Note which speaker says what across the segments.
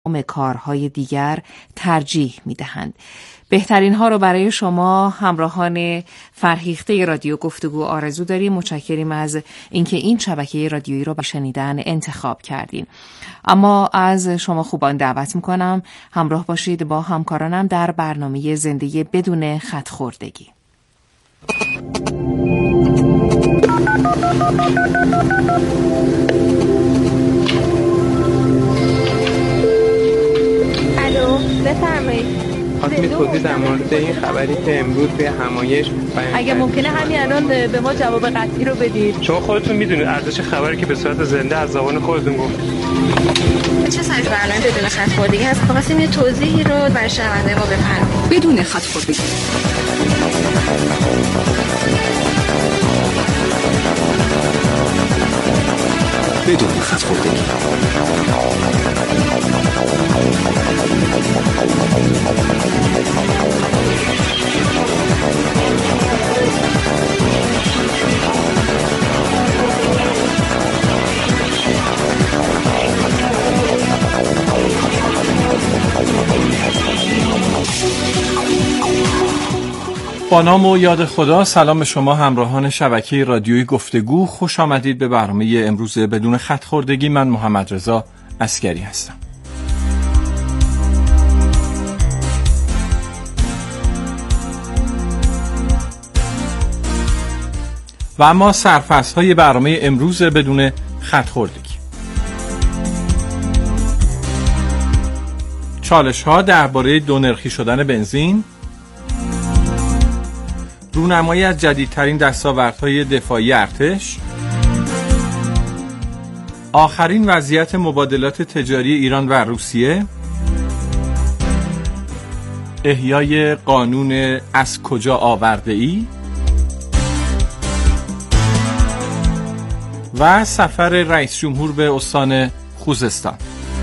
Speaker 1: کارهای دیگر ترجیح می‌دهند. بهترین ها رو برای شما همراهان فرهیخته رادیو گفتگو آرزو داریم. متشکریم از اینکه این شبکه رادیویی رو به شنیدن انتخاب کردین. اما از شما خوبان دعوت میکنم همراه باشید با همکارانم در برنامه زندگی بدون خط‌خوردگی.
Speaker 2: الو، بفرمایید.
Speaker 3: خواستم توضیح در مورد این خبری که امروز توی همایش
Speaker 2: اگه ممکنه همین الان به ما جواب قطعی رو بدید.
Speaker 3: شما خودتون میدونید ارزش خبری که به صورت زنده از زبان خودتون گفت.
Speaker 2: چه سایت برنامه بدون خط‌خوردگی هست؟ خواستیم یه توضیحی رو برای شنونده ما بفرمایید.
Speaker 4: بدون خط‌خوردگی. بدون خط‌خوردگی.
Speaker 5: با نام و یاد خدا. سلام به شما همراهان شبکه رادیویی گفتگو. خوش آمدید به برنامه امروز بدون خط‌خوردگی. من محمد رضا عسکری هستم. و اما سرفصل‌های برنامه امروز بدون خط‌خوردگی. چالش‌ها درباره دونرخی شدن بنزین، رونمایی از جدیدترین دستاوردهای دفاعی ارتش، آخرین وضعیت مبادلات تجاری ایران و روسیه، احیای قانون از کجا آورده ای و سفر رئیس جمهور به استان خوزستان.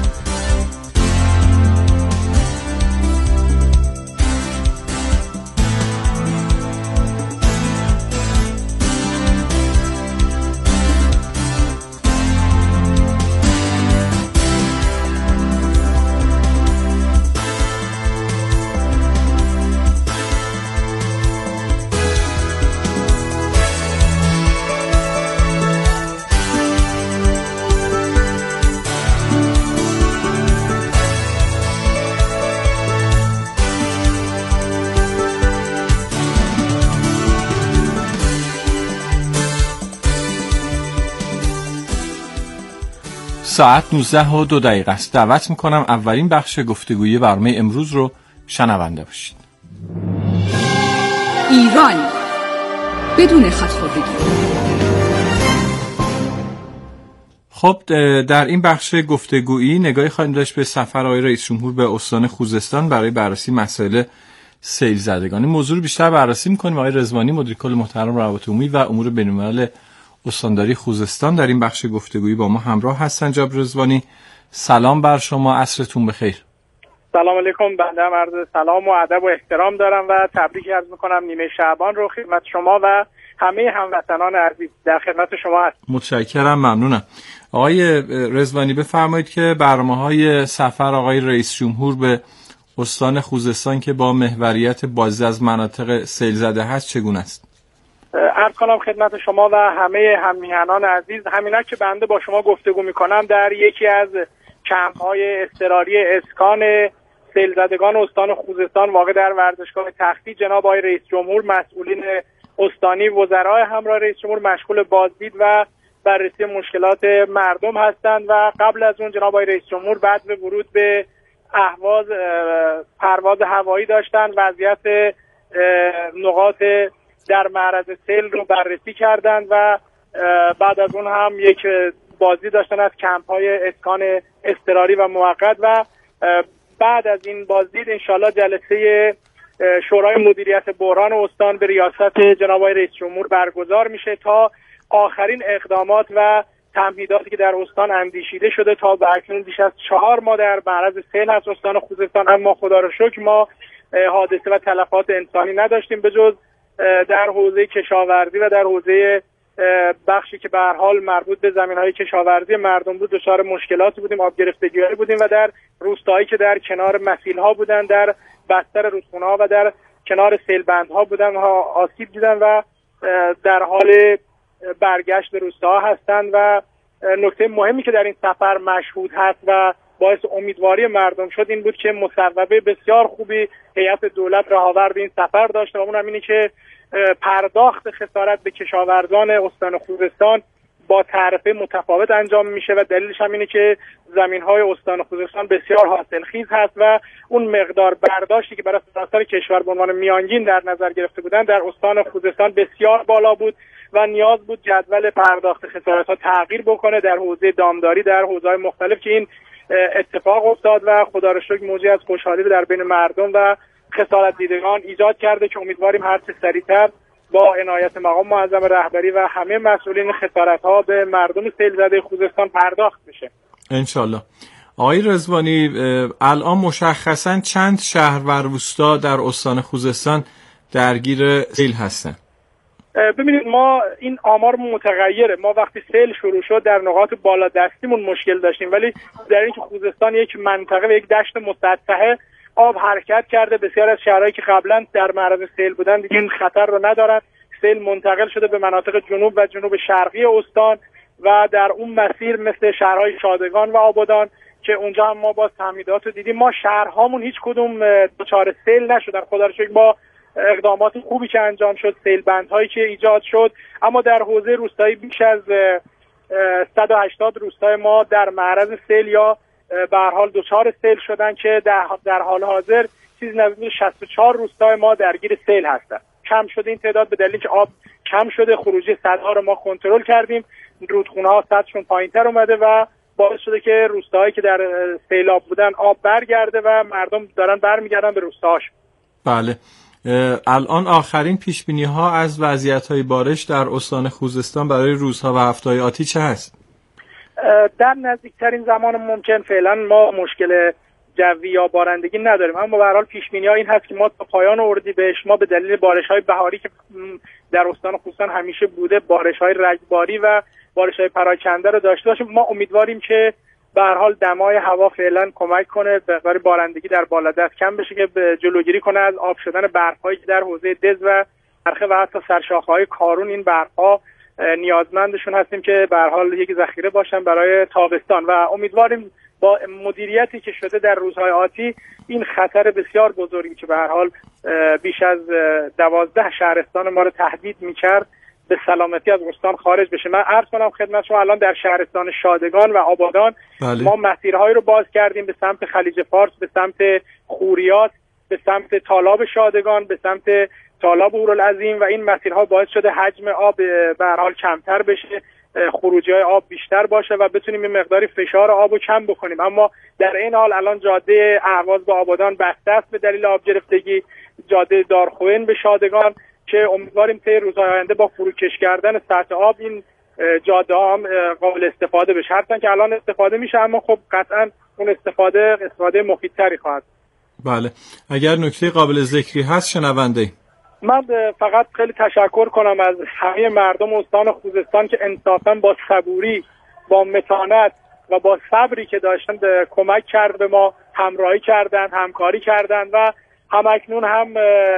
Speaker 5: ساعت 19:02 است. دعوت میکنم اولین بخش گفتگوی برنامه امروز رو شنونده باشید.
Speaker 4: ایران بدون خط‌خوردگی.
Speaker 5: خب در این بخش گفتگویی نگاهی خواهیم داشت به سفر آقای رئیس جمهور به استان خوزستان برای بررسی مسائل سیل زدگان. این موضوع رو بیشتر بررسی میکنیم. آقای رضوانی مدیر کل محترم روابط عمومی و امور بین‌الملل استانداری خوزستان در این بخش گفتگویی با ما همراه هستن. جناب رضوانی سلام بر شما، عصرتون بخیر.
Speaker 6: سلام علیکم. بنده هم عرض سلام و ادب و احترام دارم و تبریک عرض میکنم نیمه شعبان رو خدمت شما و همه هموطنان عزیز. در خدمت شما هستم.
Speaker 5: متشکرم، ممنونم. آقای رضوانی بفرمایید که برنامه‌های سفر آقای رئیس جمهور به استان خوزستان که با محوریت بازی از مناطق سیل زده هست چگونه است؟
Speaker 6: عرض کنم خدمت شما و همه هم‌میهنان عزیز، همینا که بنده با شما گفتگو میکنم در یکی از کمپ‌های اضطراری اسکان سیل زدگان استان خوزستان واقع در ورزشگاه تختی، جناب آقای رئیس جمهور، مسئولین استانی، وزرای همراه رئیس جمهور مشغول بازدید و بررسی مشکلات مردم هستند و قبل از اون جناب آقای رئیس جمهور بعد به ورود به اهواز پرواز هوایی داشتند، وضعیت نقاط در معرض سیل رو بررسی کردند و بعد از اون هم یک بازدید داشتن از کمپ‌های اسکان اضطراری و موقت و بعد از این بازدید انشالله جلسه شورای مدیریت بحران استان به ریاست جناب آقای رئیس جمهور برگزار میشه تا آخرین اقدامات و تمهیداتی که در استان اندیشیده شده. تا به اکنون بیش از 4 ماه در معرض سیل هست استان خوزستان، اما خدا رو شکر ما حادثه و تلفات انسانی نداشتیم به جز در حوزه کشاورزی و در حوزه بخشی که به هر حال مربوط به زمین‌های کشاورزی مردم بود دچار مشکلاتی بودیم، آب گرفتگی‌هایی بودیم و در روستایی که در کنار مسیل‌ها بودن، در بستر رودخونه‌ها و در کنار سیلبندها بودن ها آسیب دیدن و در حال برگشت به روستاها هستند. و نکته مهمی که در این سفر مشهود هست و باعث امیدواری مردم شد این بود که مصوبه بسیار خوبی هیئت دولت رهاورد این سفر داشته و اون هم اینه که پرداخت خسارت به کشاورزان استان خوزستان با تعرفه متفاوت انجام میشه و دلیلش هم اینه که زمین‌های استان خوزستان بسیار حاصلخیز هست و اون مقدار برداشتی که برای سراسر کشور به عنوان میانگین در نظر گرفته بودن در استان خوزستان بسیار بالا بود و نیاز بود جدول پرداخت خسارت‌ها تغییر بکنه در حوزه دامداری، در حوزه‌های مختلف که این اتفاق افتاد و خدا را شکر موجی از خوشحالی در بین مردم و خسارت دیدگان ایجاد کرده که امیدواریم هر چه سریعتر با عنایت مقام معظم رهبری و همه مسئولین خسارت‌ها به مردم سیل‌زده خوزستان پرداخت بشه انشالله.
Speaker 5: آقای رضوانی، الان مشخصاً چند شهر و روستا در استان خوزستان درگیر سیل هستن؟
Speaker 6: ببینید ما این آمار متغیره. ما وقتی سیل شروع شد در نقاط بالا دستیمون مشکل داشتیم، ولی در اینکه خوزستان یک منطقه و یک دشت مسطحه آب حرکت کرده، بسیار از شهرهایی که قبلا در معرض سیل بودن دیگه این خطر رو ندارن. سیل منتقل شده به مناطق جنوب و جنوب شرقی استان و در اون مسیر مثل شهرهای شادگان و آبادان که اونجا هم ما با تمهیدات رو دیدیم، ما شهرهامون هیچ کدوم دچار سیل نشدن خدا رو شکر با اقدامات خوبی که انجام شد، سیل بندهایی که ایجاد شد. اما در حوزه روستایی بیش از 180 روستای ما در معرض سیل یا به هر حال دچار سیل شدن که در حال حاضر چیزی نزدیک 64 روستای ما درگیر سیل هستند. کم شده این تعداد به دلیل که آب کم شده، خروجی سدها رو ما کنترل کردیم، رودخونه‌ها سطحشون پایین‌تر اومده و باعث شده که روستاهایی که در سیلاب بودن آب برگرده و مردم دارن برمیگردن به روستاهاشون.
Speaker 5: بله. الان آخرین پیشبینی‌ها از وضعیت‌های بارش در استان خوزستان برای روزها و هفته‌های آتی چه هست؟
Speaker 6: در نزدیکترین زمان ممکن فعلا ما مشکل جوی یا بارندگی نداریم، اما به هر حال پیش‌بینی‌ها این هست که ما تا پایان اردیبهشت ما به دلیل بارش‌های بهاری که در استان خوزستان همیشه بوده، بارش‌های رگباری و بارش‌های پراکنده رو داشته باشیم. ما امیدواریم که به هر حال دمای هوا فعلا کمک کنه مقدار بارندگی در بالادست کم بشه که جلوگیری کنه از آب شدن برف‌هایی که در حوزه دز و برخه و حتی سرشاخه‌های کارون این برف‌ها نیازمندشون هستیم که به هر حال یک ذخیره باشن برای تابستان و امیدواریم با مدیریتی که شده در روزهای آتی این خطر بسیار بزرگی که به هر حال بیش از 12 شهرستان ما رو تهدید می‌کرد به سلامتی از استان خارج بشه. من عرض کنم خدمت شما الان در شهرستان شادگان و آبادان ما مسیرهایی رو باز کردیم به سمت خلیج فارس، به سمت خوریات، به سمت تالاب شادگان، به سمت تالاب هورالعظیم و این مسیرها باعث شده حجم آب به هر حال کمتر بشه، خروجی‌های آب بیشتر باشه و بتونیم این مقداری فشار آب رو کم بکنیم. اما در این حال الان جاده اهواز به آبادان بسته است به دلیل آب گرفتگی، جاده دارخوین به شادگان که امیدواریم طی روزهای آینده با فروکش کردن سطح آب این جاده هم قابل استفاده بشه. هرچند که الان استفاده میشه اما خب قطعا اون استفاده مفیدتری خواهد.
Speaker 5: بله. اگر نکته قابل ذکری هست شنونده.
Speaker 6: من فقط خیلی تشکر کنم از همه مردم استان خوزستان که انصافا با صبوری، با متانت و با صبری که داشتن کمک کرد به ما، همراهی کردن، همکاری کردن و همکنون هم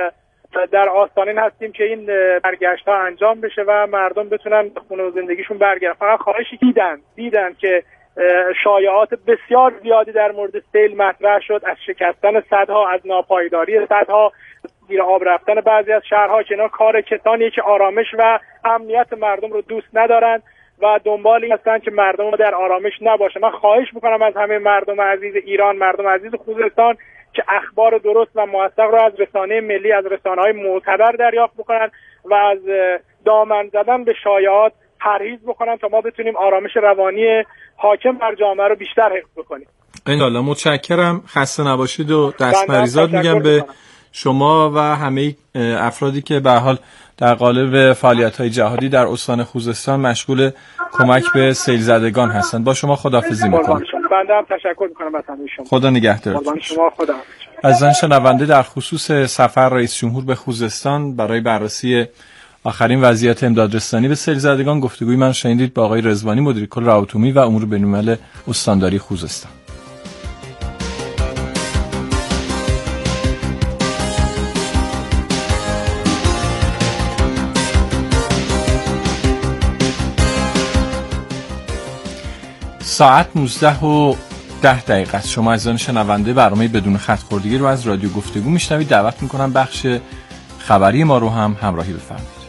Speaker 6: در آستانه هستیم که این برگشت‌ها انجام بشه و مردم بتونن به خونه و زندگیشون برگردن. فقط خواهشی دیدن که شایعات بسیار زیادی در مورد سیل مطرح شد، از شکستن سدها، از ناپایداری سدها، زیر آب رفتن بعضی از شهرها که اینا کار کسانیه که آرامش و امنیت مردم رو دوست ندارن و دنبال این هستن که مردم در آرامش نباشه. من خواهش میکنم از همه مردم عزیز ایران، مردم عزیز خوزستان که اخبار درست و موثق رو از رسانه ملی، از رسانه‌های معتبر دریافت بکنن و از دامن زدن به شایعات پرهیز بکنن تا ما بتونیم آرامش روانی حاکم بر جامعه رو بیشتر حفظ بکنیم.
Speaker 5: انشالله. متشکرم. خسته نباشید و دست مریضات میگم به شما و همه افرادی که به حال در قالب فعالیت‌های جهادی در استان خوزستان مشغول کمک به سیل زدگان هستند. با شما خداحافظی می‌کنم.
Speaker 6: بنده هم تشکر می‌کنم از همه شما.
Speaker 5: خدا نگهدارتون.
Speaker 6: شما خدا.
Speaker 5: عزیزان شنونده، در خصوص سفر رئیس جمهور به خوزستان برای بررسی آخرین وضعیت امدادرسانی به سیل زدگان. گفتگوی من شنیدید با آقای رضوانی، مدیر کل روابط عمومی و امور بین‌الملل استانداری خوزستان. ساعت 19:10 است. شما عزیزان شنونده برنامه بدون خط خوردگی رو از رادیو گفتگو میشنوید. دعوت میکنم بخش خبری ما رو هم همراهی بفرمایید.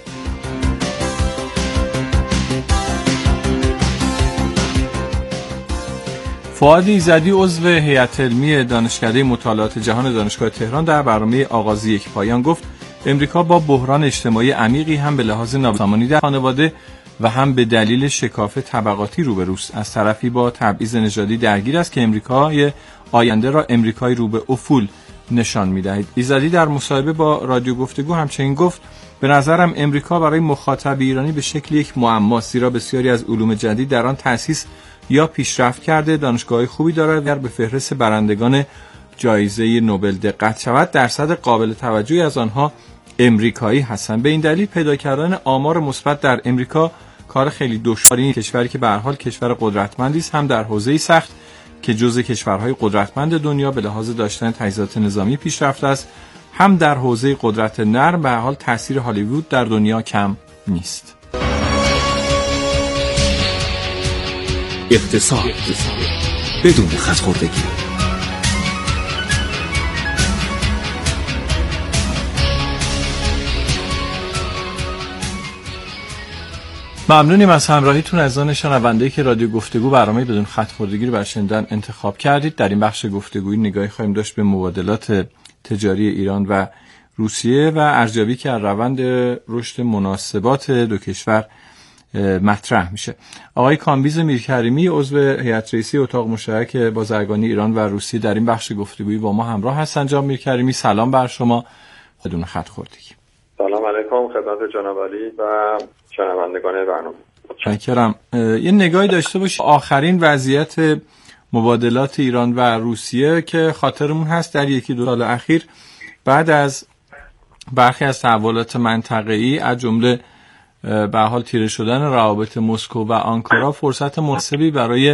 Speaker 5: فؤاد ایزدی عضو هیئت علمی دانشکده مطالعات جهان دانشگاه تهران در برنامه آغاز یک پایان گفت امریکا با بحران اجتماعی عمیقی هم به لحاظ نابسامانی در خانواده و هم به دلیل شکاف طبقاتی روبروست. از طرفی با تبعیض نژادی درگیر است که امریکای آینده را امریکای رو به افول نشان می‌دهد. ایزدی در مصاحبه با رادیو گفتگو همچنین گفت به نظرم امریکا برای مخاطب ایرانی به شکل یک معماست، زیرا بسیاری از علوم جدید در آن تأسیس یا پیشرفت کرده، دانشگاه‌های خوبی دارد. اگر به فهرست برندگان جایزه نوبل دقت شود درصد قابل توجهی از آنها امریکایی هستند. به این دلیل پیدا کردن آمار مثبت در امریکا کار خیلی دشواری. کشوری که به هر حال کشور قدرتمندی است، هم در حوزه‌ای سخت که جزء کشورهای قدرتمند دنیا به لحاظ داشتن تجهیزات نظامی پیشرفته است، هم در حوزه قدرت نرم. به هر حال تاثیر هالیوود در دنیا کم نیست.
Speaker 4: اقتصاد بدون خط خوردگی.
Speaker 5: ممنونیم از همراهیتون عزیزان شنونده که رادیو گفتگو برنامه بدون خط خوردگی رو برای شنیدن انتخاب کردید. در این بخش گفتگویی نگاهی خواهیم داشت به مبادلات تجاری ایران و روسیه و ارزیابی که از روند رشد مناسبات دو کشور مطرح میشه. آقای کامبیز میرکریمی عضو هیئت رئیسی اتاق مشترک بازرگانی ایران و روسیه در این بخش گفتگویی با ما همراه هستند. جناب میرکریمی سلام بر شما بدون خط خوردگی.
Speaker 7: سلام علیکم خدمت جناب علی و شنوندگان برنامه.
Speaker 5: متشکرم. یه نگاهی داشته باشید آخرین وضعیت مبادلات ایران و روسیه که خاطرمون هست در یکی دو سال اخیر بعد از برخی از تحولات منطقه‌ای از جمله به حال تیره شدن روابط مسکو و آنکارا فرصت مناسبی برای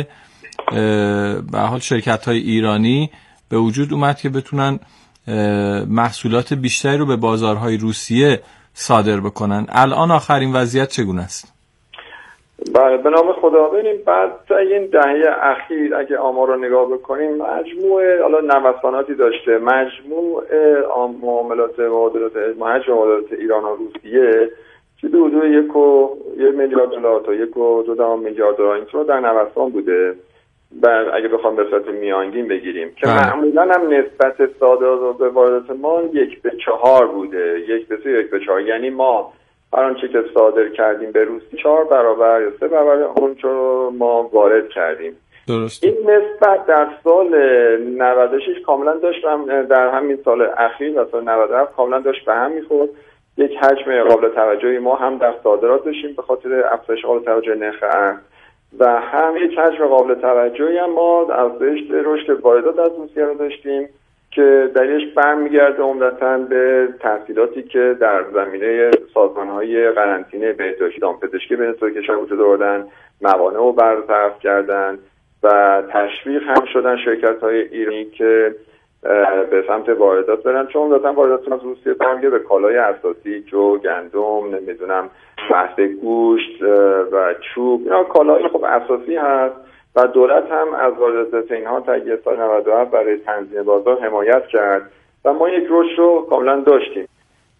Speaker 5: به حال شرکت‌های ایرانی به وجود اومد که بتونن محصولات بیشتری رو به بازارهای روسیه صادر بکنن. الان آخرین وضعیت چگونه است؟
Speaker 7: بله به نام خدا. ببینیم بعد این دهه اخیر اگه آمار رو نگاه بکنیم مجموعه حالا نوساناتی داشته. مجموع معاملات مبادلات ایران و روسیه چیزی حدود 1 میلیارد دلار تا 1.2 میلیارد دلار این در نوسان بوده. اگه بخوام به صورت میانگین بگیریم که معمولا هم نسبت صادرات به واردات ما 1:4 بوده. 1:4 یعنی ما هر آنچه که صادر کردیم به روسیه 4 برابر یا 3 برابر اون رو ما وارد کردیم.
Speaker 5: درست.
Speaker 7: این نسبت در سال 96 کاملا داشت در همین سال اخیر و سال 97 کاملا داشت به هم می‌خورد. یک حجم قابل توجهی ما هم در صادرات داشتیم به خاطر افزایش قابل توجه نرخ ارز و هم یک حجم قابل توجهی هم ما افزایش رشد واردات از روسیه رو داشتیم که دلیلش برمیگرده عمدتاً به تحصیلاتی که در زمینه سازمان‌های قرنطینه بهداشتی دامپزشکی بین دو کشور وجود آوردن، موانع رو برطرف کردن و تشویق هم شدن شرکت‌های ایرانی که به سمت واردات برن، چون عمدتاً واردات از روسیه برمیگرده به کالای اساسی جو، گندم، نمیدونم بحث گوشت و چوب. اینا کالای خب اساسی هست و دولت هم از واردات اینها تا سال 97 برای تنظیم بازار حمایت کرد و ما یک رشد رو کاملا داشتیم.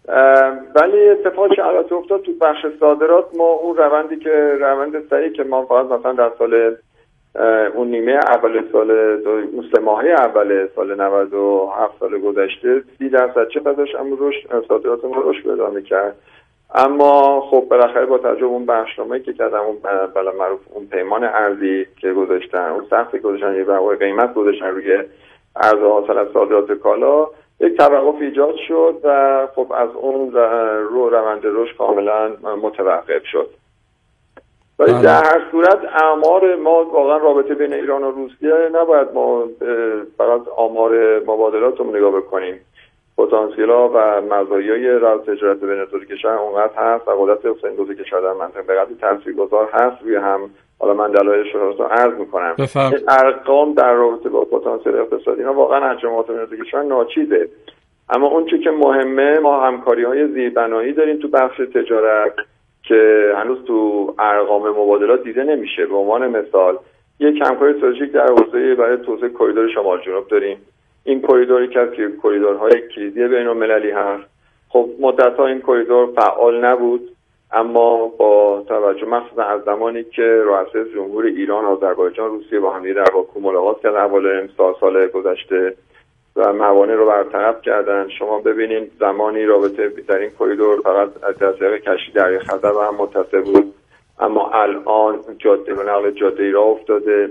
Speaker 7: ولی اتفاقی که البته افتاد تو بخش صادرات، ما اون روند سریعی که ما فقط مثلا در سال اون نیمه اول سال اون 3 ماهه اول سال 97 سال گذشته 30% چه داشت اما رشد صادرات ما رشد پیدا می‌کرد. اما خب بالاخره با توجه به اون بخشنامه‌ای که کردم، اون بالا معروف اون پیمان ارزی که گذاشتن، اون سقفی گذاشتن، یه بقای قیمت گذاشتن روی ارز حاصل از صادرات کالا، یک توقف ایجاد شد و خب از اون روند رشد کاملا متوقف شد. ولی در هر صورت آمار ما واقعا رابطه بین ایران و روسیه نباید ما فقط آمار مبادلات رو نگاه بکنیم. پتانسیل‌ها و مزایای راه تجارت بین دو کشور اونقدر هست و قدرت این دو کشور در منطقه به قدری تاثیرگذار هست روی هم. حالا من دلایلش رو عرض می‌کنم. این ارقام در رابطه با پتانسیل اقتصادی ها واقعا انجامات بین دو کشور ناچیزه، اما اون چیزی که مهمه ما همکاری‌های زیربنایی داریم تو بخش تجارت که هنوز تو ارقام مبادلات دیده نمیشه. به عنوان مثال یک همکاری استراتژیک در حوزه برای توسعه کریدور شمال جنوب داریم. این کریدوری که کریدورهای کلیدی بین‌المللی هست. خب مدت‌ها این کریدور فعال نبود، اما با توجه مخصوصا از زمانی که رؤسای جمهور ایران، آذربایجان، روسیه با هم در باکو ملاقات کردن اول سال گذشته و موانع رو برطرف کردن، شما ببینید زمانی رابطه در این کریدور فقط از طریق کشتی دریای خزر با هم متصل بود، اما الان جاده و نقل جاده راه افتاده.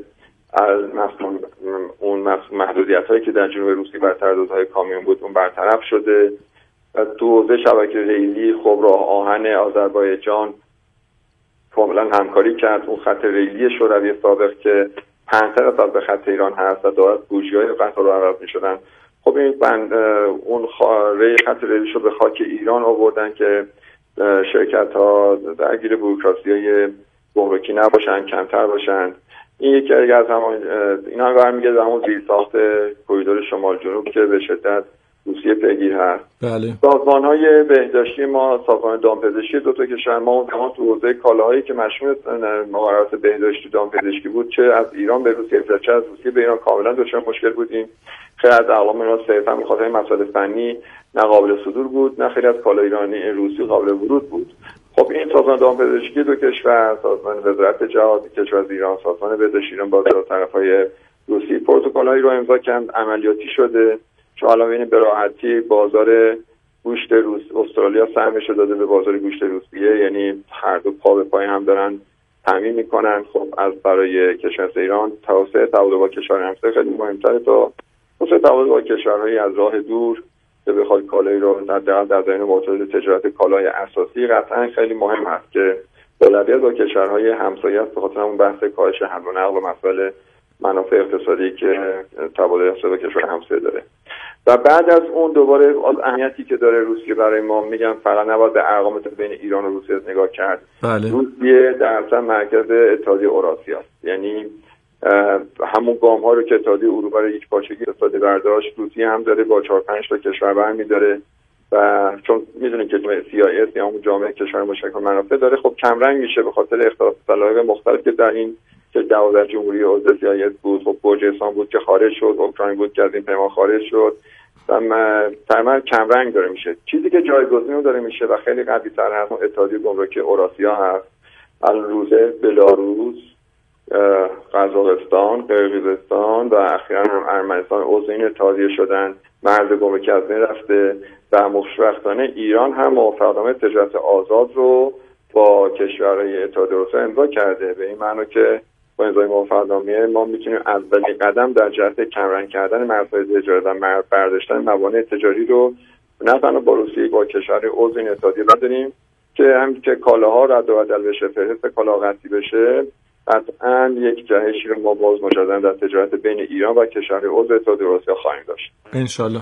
Speaker 7: اون محدودیت‌هایی که در جنوب روسیه بر ترددهای کامیون بود اون برطرف شده. تو حوزه شبکه ریلی خب راه آهن آذربایجان کاملا همکاری کرد. اون خط ریلی شوروی سابق که 5 درصد به خط ایران هست و دارد بوجی‌های قطار رو عوض می‌شدن، خب این اون خط ریلی رو به خاک ایران آوردن که شرکت‌ها درگیر بوروکراسی‌های گمرکی نباشن، کمتر باشن. این یکی از همون اینا برمیگرده همون زیرساخت کریدور شمال جنوب که به شدت روسیه پیگیر هست.
Speaker 5: بله.
Speaker 7: سازمان‌های بهداشتی ما، سازمان دامپزشکی دو تا کشور ما اون زمان تو حوزه کالاهایی که مشمول مقررات بهداشتی دامپزشکی بود، چه از ایران به روسیه چه از روسیه به ایران، کاملا دچار مشکل بودیم. خیلی از اقلام اینا صرفا بخاطر مسائل فنی نه قابل صدور بود، نه خیلی از کالا ایرانی روسی قابل ورود بود. خب این سازمان دامپزشکی دو کشور، سازمان وزارت جهاد کشور از ایران، سازمان بهداشتی ایران با طرف‌های روسی پروتکل‌هایی رو امضا کردن، عملیاتی شده. چون الان ببینید به راحتی بازار گوشت استرالیا سهمش رو داده به بازار گوشت روسیه، یعنی هر دو پا به پای هم دارن تامین میکنن. خب از برای کشور ایران توسعه تعامل با کشور همسایه خیلی مهمتره تا توسعه تعامل با کشورهای از راه دور که بخواد کالایی رو در زمینه معتاد تجارت کالای اساسی قطعا خیلی مهم هست که اولویت با کشورهای همسایه است، به خاطر اون بحث کاهش حمل و نقل و مسائل منافع اقتصادی که تبادل با کشور همسایه داره. و بعد از اون دوباره از اهمیتی که داره روسیه برای ما، میگم فقط نباید به ارقام بین ایران و روسیه نگاه کرد.
Speaker 5: بله.
Speaker 7: روسیه در اصل مرکز اتحادیه اوراسیا است، یعنی همون گام ها رو که اتحادیه اروپا رو یک پارچگی اقتصادی برداشت، روسیه هم داره با 4-5 تا کشور برمی‌داره و چون میدونید که CIS یا همون جامعه کشور مشترک منافع داره، خب کم رنگ میشه به خاطر اختلاف سلایق مختلف که در این که 12 جمهوری عضو CIS بود. خب گرجستان بود که خارج شد، اوکراین بود که از این پیمان خارج شد و تقریبا کم رنگ داره میشه. چیزی که جایگزین داره میشه و خیلی قوی‌تر هست اتحادیه گمرکی اوراسیا هست. الروزه بلاروس، قزاقستان، قرقیزستان و اخیراً هم ارمنستان عضو این اتحادیه شدن. مرز گمرکی از بین رفته و خوشبختانه ایران هم موافقتنامه تجارت آزاد رو با کشورهای اتحادیه اروپا امضا کرده. به این معنی که با امضای موافقتنامه ما میتونیم اولین قدم در جهت کمرنگ کردن مرزهای تجارت و برداشتن موانع تجاری رو نه تنها با روسیه با کشورهای عضو این اتحادیه بدونیم که هم که کالاها رد و بدل بشه، فهرست کالا قطعی بشه. قطعاً یک جهشی رو ما باز مجددا در تجارت بین ایران و کشورهای عضو اتحادیه اروپا خواهیم داشت انشالله.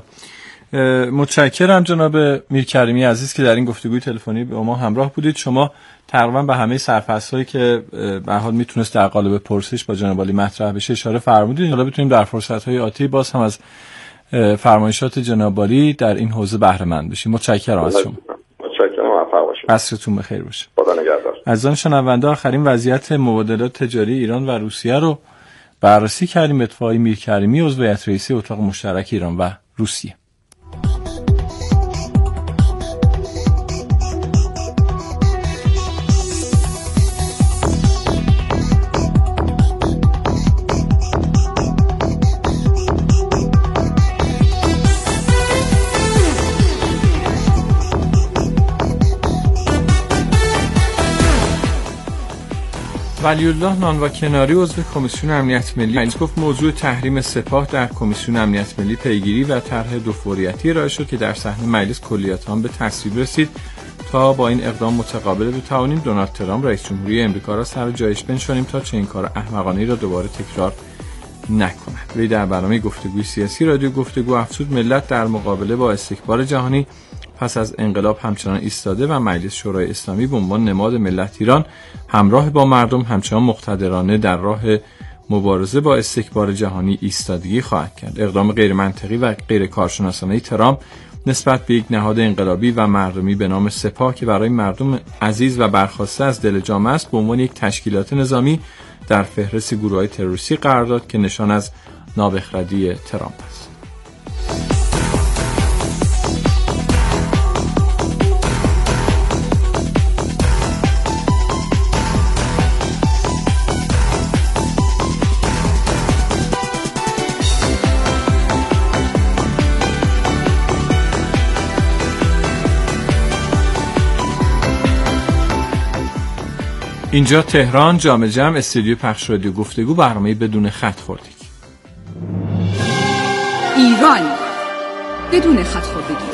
Speaker 5: متشکرم جناب میرکریمی عزیز که در این گفتگوی تلفنی با ما همراه بودید. شما تقریبا به همه سرفصل‌هایی که به هر حال میتونست در قالب پرسش با جناب عالی مطرح بشه اشاره فرمودید. حالا بتونیم در فرصت‌های آتی باز هم از فرمایشات جناب عالی در این حوزه بهره مند بشیم. متشکرم از شما.
Speaker 7: متشکرم، موفق باشید.
Speaker 5: عصرتون بخیر باشه.
Speaker 7: خدا نگهدار.
Speaker 5: عزیزان شنونده، آخرین وضعیت مبادلات تجاری ایران و روسیه رو بررسی کردیم. اتفاقی میرکریمی عضو هیئت رئیسه اتاق مشترک ایران و روسیه. ولی‌الله نانواکناری عضو کمیسیون امنیت ملی گفت موضوع تحریم سپاه در کمیسیون امنیت ملی پیگیری و طرح دو فوریتی ارائه شد که در صحن مجلس کلیات آن به تصویب رسید. تا با این اقدام متقابل بتوانیم دونالد ترامپ رئیس جمهوری آمریکا را سر جایش بنشانیم تا چه این کار احمقانه‌ای را دوباره تکرار نکند. وی در برنامه گفتگوی سیاسی رادیو گفتگو افزود ملت در مقابله با استکبار جهانی پس از انقلاب همچنان ایستاده و مجلس شورای اسلامی به عنوان نماد ملت ایران همراه با مردم همچنان مقتدرانه در راه مبارزه با استکبار جهانی ایستادگی خواهد کرد. اقدام غیر منطقی و غیر کارشناسانه ترامپ نسبت به یک نهاد انقلابی و مردمی به نام سپاه که برای مردم عزیز و برخواسته از دل جامعه است به عنوان یک تشکیلات نظامی در فهرست گروه‌های تروریستی قرار داد که نشان از نابخردی ترامپ است. اینجا تهران، جام جم، استودیو پخش رادیو گفتگو، برنامه بدون خط خوردگی.
Speaker 8: ایران بدون خط خوردگی.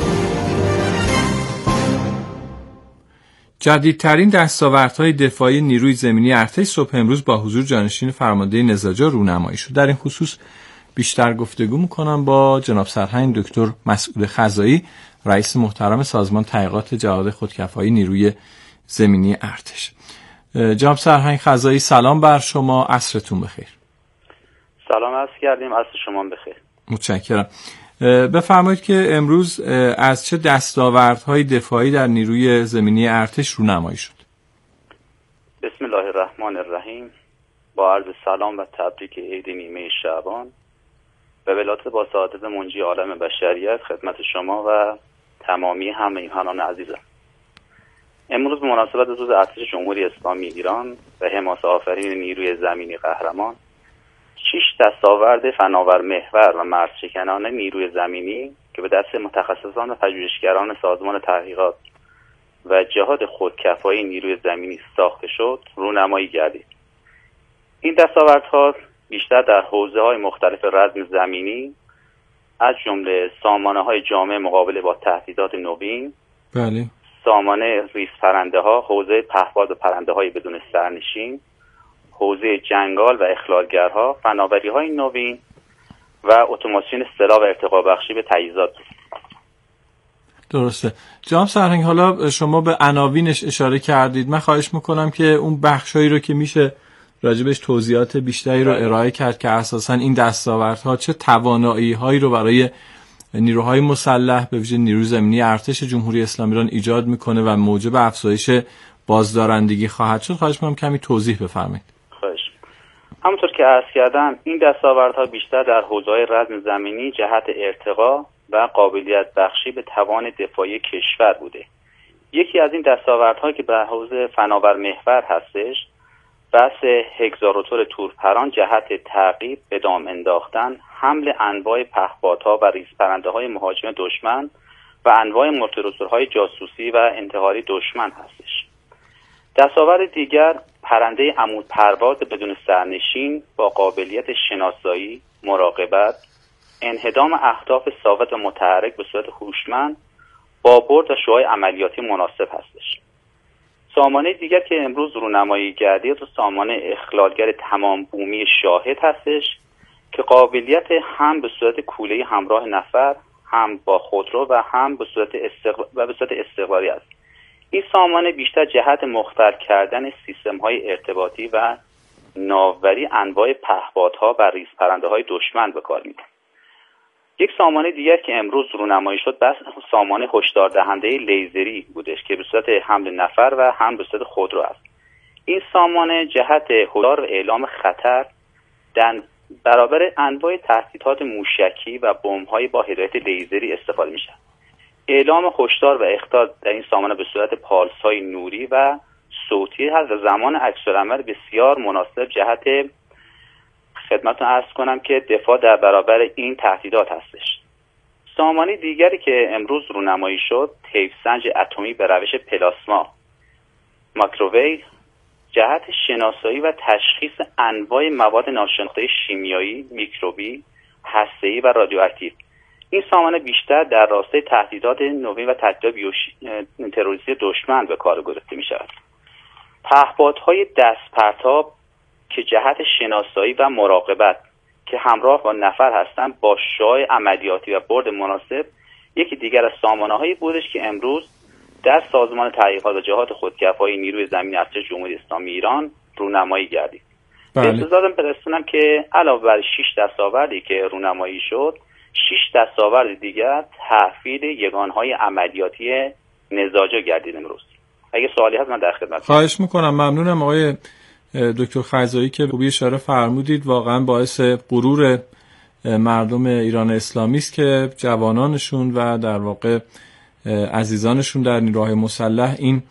Speaker 5: جدیدترین دستاوردهای دفاعی نیروی زمینی ارتش صبح امروز با حضور جانشین فرمانده نظاجا رونمایی شد. در این خصوص بیشتر گفتگو میکنم با جناب سرهنگ دکتر مسعود خزایی، رئیس محترم سازمان تحقیقات جهاد خودکفایی نیروی زمینی ارتش. جناب سرهنگ خزایی، سلام بر شما، عصرتون بخیر.
Speaker 9: سلام عرض کردیم، عصر شما بخیر.
Speaker 5: متشکرم. بفرمایید که امروز از چه دستاوردهای دفاعی در نیروی زمینی ارتش رونمایی شد؟
Speaker 9: بسم الله الرحمن الرحیم. با عرض سلام و تبریک عید نیمه شعبان و ولایت با سعادت منجی عالم بشریت خدمت شما و تمامی همراهان عزیزم. امروز به مناسبت روز ارتش جمهوری اسلامی ایران و حماسه آفرین نیروی زمینی قهرمان 6 دستاورد فناور محور و مرزشکنانه نیروی زمینی که به دست متخصصان و پژوهشگران سازمان تحقیقات و جهاد خودکفایی نیروی زمینی ساخته شد رونمایی گردید. این دستاوردها بیشتر در حوزه‌های مختلف رزم زمینی از جمله سامانه‌های جامع مقابله با تهدیدات نوین،
Speaker 5: بله،
Speaker 9: سامانه ریز پرنده ها، حوزه پهپاد و پرنده های بدون سرنشین، حوزه جنگال و اخلالگرها، فناوری های نوین و اتوماسیون سلاح و ارتقا بخشی به تجهیزات.
Speaker 5: درسته. جناب سرهنگ، حالا شما به عناوینش اشاره کردید، من خواهش میکنم که اون بخشایی رو که میشه راجبش توضیحات بیشتری رو ارائه کرد که اساساً این دستاوردها چه توانایی‌هایی رو برای نیروهای مسلح به ویژه نیروی زمینی ارتش جمهوری اسلامی ایران ایجاد میکنه و موجب افزایش بازدارندگی خواهد شد. خواهش می‌کنم کمی توضیح بفرمایید.
Speaker 9: خواهش. همونطور که عرض کردم این دستاوردها بیشتر در حوزه‌های رزم زمینی جهت ارتقا و قابلیت بخشی به توان دفاعی کشور بوده. یکی از این دستاوردها که به حوزه فناور محور هستش، بحث هگزاروتور تورپران جهت تعقیب، به دام انداختن، حمل انواع پهپادها و ریزپرنده‌های مهاجم دشمن و انواع مرتروسورهای جاسوسی و انتحاری دشمن هستش. دستاورد دیگر پرنده عمود پرواز بدون سرنشین با قابلیت شناسایی، مراقبت، انهدام اهداف ثابت و متحرک به صورت هوشمند با برد و شعاع عملیاتی مناسب هستش. سامانه دیگر که امروز رونمایی گردید و سامانه اخلالگر تمام بومی شاهد هستش که قابلیت هم به صورت کوله همراه نفر، هم با خودرو و هم به صورت استقلالی است. این سامانه بیشتر جهت مختل کردن سیستم‌های ارتباطی و ناوبری انواع پهپادها و ریزپرنده‌های دشمن به کار می‌برد. یک سامانه دیگر که امروز رونمایی شد بس سامانه هشدار دهنده لیزری بودش که به صورت حمل نفر و هم به صورت خودرو است. این سامانه جهت هشدار و اعلام خطر در برابر انواع تهدیدات موشکی و بمب‌های با هدایت لیزری استفاده می‌شود. اعلام هشدار و اخطار در این سامانه به صورت پالس‌های نوری و صوتی هست و زمان عکس‌العمل بسیار مناسب جهت خدمتتون عرض کنم که دفاع در برابر این تهدیدات هستش. سامانه دیگری که امروز رونمایی شد طیف سنج اتمی به روش پلاسما مایکروویو جهت شناسایی و تشخیص انواع مواد ناشناخته شیمیایی، میکروبی، هسته‌ای و رادیواکتیو. این سامانه بیشتر در راستای تهدیدات نوین و تهدیدات تروریستی دشمن به کار گرفته می شود. پهپادهای دست پرتاب که جهت شناسایی و مراقبت که همراه با نفر هستند با شای عملیاتی و برد مناسب یکی دیگر از سامانه‌هایی بودش که امروز در سازمان تحقیقات و جهات خودکفایی نیروی زمینی ارتش جمهوری اسلامی ایران رونمایی گردید. به اجازه‌تون برسونم که علاوه بر 6 دستاوردی که رونمایی شد، 6 دستاورد دیگر تحویل یگانهای عملیاتی نزاجو گردید امروز. اگه سوالی هست من در خدمتم.
Speaker 5: خواهش میکنم. ممنونم آقای دکتر خزایی که خوبی اشاره فرمودید. واقعا باعث غرور مردم ایران اسلامی است که جوانانشون و در واقع عزیزانشون در نیروهای مسلح این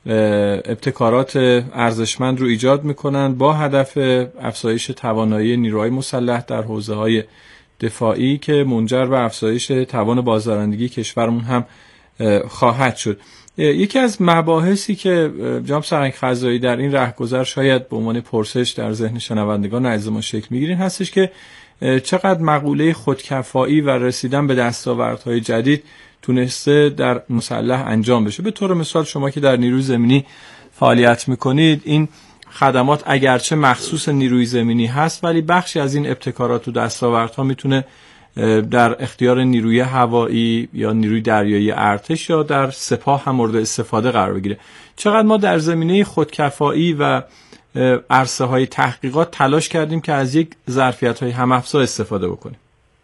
Speaker 5: ابتکارات ارزشمند رو ایجاد میکنن با هدف افزایش توانایی نیروهای مسلح در حوزه‌های دفاعی که منجر به افزایش توان بازدارندگی کشورمون هم خواهد شد. یکی از مباحثی که جناب سرهنگ خزایی در این رهگذر شاید به عنوان پرسش در ذهن شنوندگان عزیز ما شکل میگیرین هستش که چقدر مقوله خودکفایی و رسیدن به دستاوردهای جدید تونسته در مسلح انجام بشه. به طور مثال شما که در نیروی زمینی فعالیت میکنید، این خدمات اگرچه مخصوص نیروی زمینی هست ولی بخشی از این ابتکارات و دستاوردها میتونه در اختیار نیروی هوایی یا نیروی دریایی ارتش یا در سپاه هم مورد استفاده قرار بگیره. چقدر ما در زمینه خودکفایی و عرصه های تحقیقات تلاش کردیم که از یک ظرفیت های هم افزا استفاده بکنیم.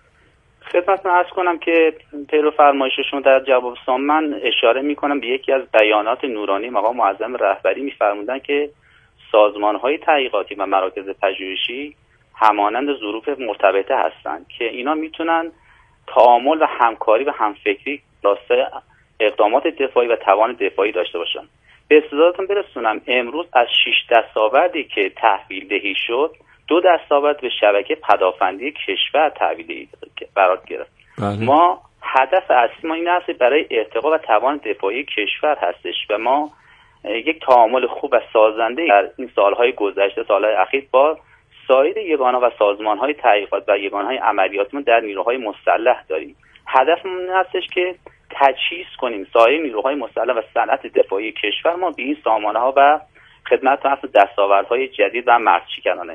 Speaker 9: خدمتتون عرض کنم که پیرو فرمایششون در جواب سوال من اشاره میکنم به یکی از بیانات نورانی مقام معظم رهبری میفرمودن که سازمان‌های تحقیقاتی و مراکز پژوهشی همانند ظروف مرتبطه هستند که اینا میتونن تعامل و همکاری و همفکری راستای اقدامات دفاعی و توان دفاعی داشته باشن. به استعدادتون برسونم امروز از 6 دستاوردی که تحویل دهی شد 2 دستاورد به شبکه پدافندی کشور تحویل دهی قرار گرفت. ما هدف اصلی ما این است برای ارتقا و توان دفاعی کشور هستش و ما یک تعامل خوب و سازنده در این سالهای گذشته، سالهای اخیر با سایر یگانه و سازمان‌های تحقیقات و یگانه‌های عملیاتمون در نیروهای مسلح داریم. هدفمون این هستش که تجهیز کنیم سایر نیروهای مسلح و صنعت دفاعی کشور ما به این سامانه‌ها و خدمت دستاوردهای جدید و مردشکنانه.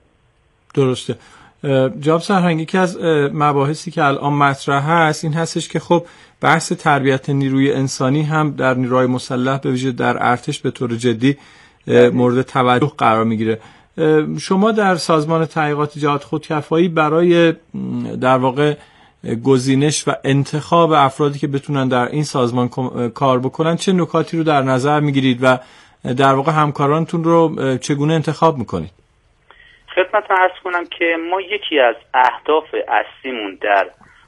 Speaker 5: درسته. جناب سرهنگ، یکی از مباحثی که الان مطرح هست این هستش که خب بحث تربیت نیروی انسانی هم در نیروهای مسلح به ویژه در ارتش به طور جدی مورد توجه قرار میگیره. شما در سازمان تحقیقات جهات خودکفایی برای در واقع گزینش و انتخاب افرادی که بتونن در این سازمان کار بکنن چه نکاتی رو در نظر میگیرید و در واقع همکارانتون رو چگونه انتخاب میکنید؟
Speaker 9: خدمتتون عرض کنم که ما یکی از اهداف اصلیمون در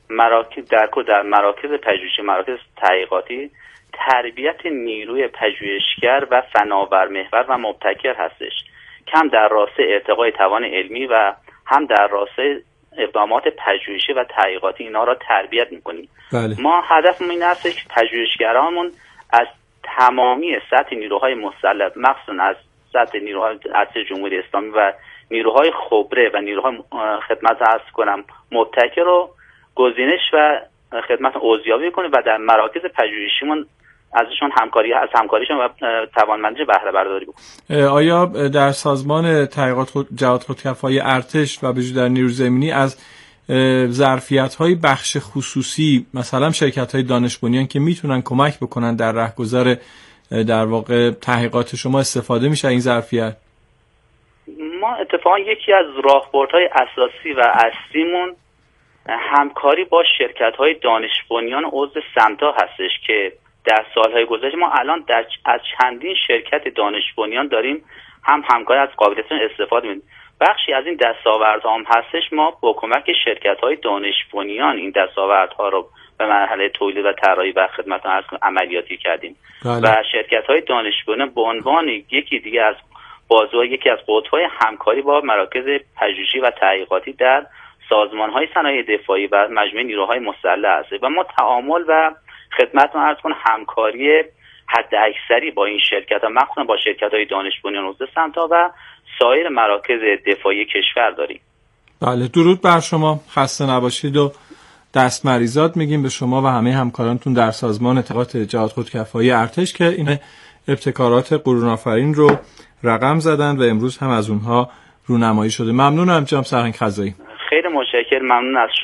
Speaker 9: مراکز پژوهشی، مراکز تحقیقاتی تربیت نیروی پژوهشگر و فناور محور و مبتکر هستش، هم در راسته ارتقای توان علمی و هم در راسته اقدامات پژوهشی و تحقیقاتی اینا را تربیت میکنیم.
Speaker 5: بله.
Speaker 9: ما هدفمون این است که پژوهشگرانمون از تمامی سطح نیروهای مسلح، مخصوصا از سطح نیروهای ارتش جمهوری اسلامی و نیروهای خبره و نیروهای خدمت عرض کنم مبتکر رو گزینش و خدمت ارزیابی کنیم و در مراکز پژوهشیمون ازشون همکاریشون و توانمندی بهره برداری بکنیم.
Speaker 5: آیا در سازمان تحقیقات جهات خودکفایی ارتش و به ویژه در نیروی زمینی از ظرفیت‌های بخش خصوصی مثلا شرکت‌های دانش بنیان که میتونن کمک بکنن در رهگذر در واقع تحقیقات شما استفاده میشه این ظرفیت؟
Speaker 9: ما اتفاقا یکی از راهبردهای اساسی و اصلیمون همکاری با شرکت‌های دانش بنیان عضو سمتا هستش که در سالهای گذشته ما الان از چندین شرکت دانش بنیان داریم همکاری از قابلیتشون استفاده می‌کنیم. بخشی از این دستاوردها هم هستش ما با کمک شرکت‌های دانش بنیان این دستاوردها رو به مرحله تولید و طراحی و خدمت عملیاتی کردیم. و شرکت‌های دانش بنیان به عنوان یکی از قطب‌های همکاری با مراکز پژوهشی و تحقیقاتی در سازمان‌های صنایع دفاعی و مجموعه نیروهای مسلح است و ما تعامل و خدمتتون عرض کنم همکاری حد اکثری با این شرکت‌ها، مخصوصا با شرکت‌های دانش بنیان عضو سمتا و سایر مراکز دفاعی کشور داریم.
Speaker 5: بله، درود بر شما، خسته نباشید و دست مریزاد میگیم به شما و همه همکارانتون در سازمان تحقیقات جهات خودکفایی ارتش که این ابتکارات قرون‌آفرین رو رقم زدن و امروز هم از اونها رونمایی شده. ممنونم جناب سرهنگ خزایی.
Speaker 9: خیلی متشکرم، ممنون از شما.